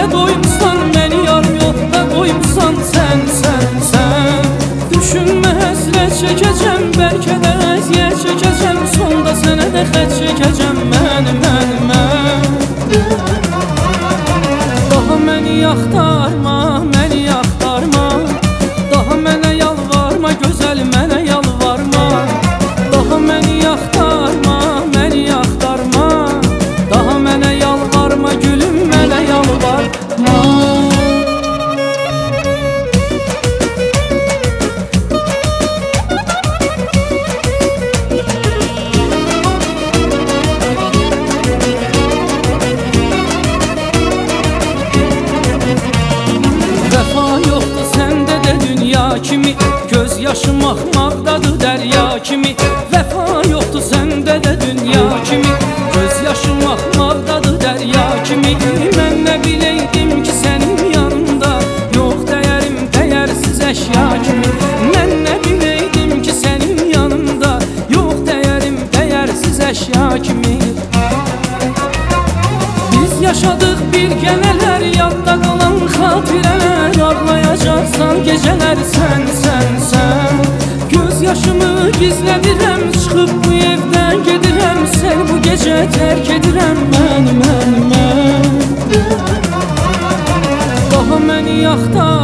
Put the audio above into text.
Hələ doymusan məni yar yolda qoymusan sən. Düşünmə həsrət çəkəcəm, bəlkə də əziyyət çəkəcəm, sonda sənə də xət çəkəcəm mən. Daha məni yaxtarma, məni yaxtarma, daha mənə yalvarma, gözəl mənə yalvarma. Daha məni yaxtarma, məni yaxtarma, daha mənə yalvarma, gülüm mənə yalvarma. Kimi göz yaşım axmaqdadır dərya kimi. Vəfa yoxdur səndə də dünya kimi, göz yaşım axmaqdadır dərya kimi. Mən nə biləydim ki sənin yanında yox dəyərim dəyərsiz əşya kimi. Mən nə biləydim ki sənin yanında yox dəyərim dəyərsiz əşya kimi. Biz yaşadıq bir gəmələr, yadda qalan xatirələr, ağlayacaqsan gecələr sən. Göz yaşımı gizlədirəm, çıxıb bu evdən gedirəm, sən bu gecə tərk edirəm mən. Daha məni yaxtar